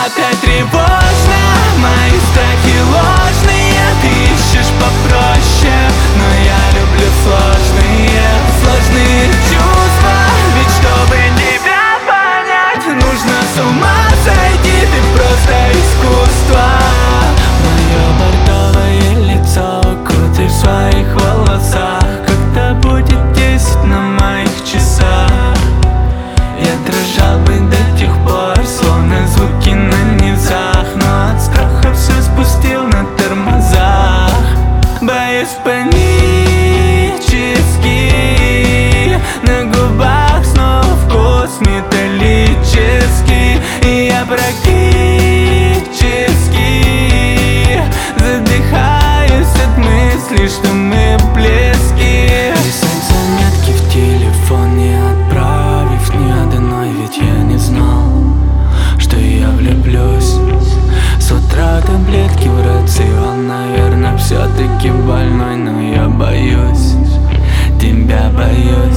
опять тревожно. Мои страхи ложные, ты ищешь попроще, но я люблю сложные чувства. Ведь чтобы тебя понять, нужно с ума сойти, ты просто искусство. Мое бордовое лицо укутай в своих волосах. Когда будет 10 на моих часах, я дрожал бы до тех пор, словно звуки на низах, но от страха все спустил на тормозах. Боюсь панически, на губах снова вкус металлический, и я практически задыхаюсь от мысли, что мы близки. Писать заметки в телефон, не отправив ни одной, ведь я не знал, что я влюблюсь. С утра таблетки в рацион, наверное, все-таки больной, но я боюсь, тебя боюсь.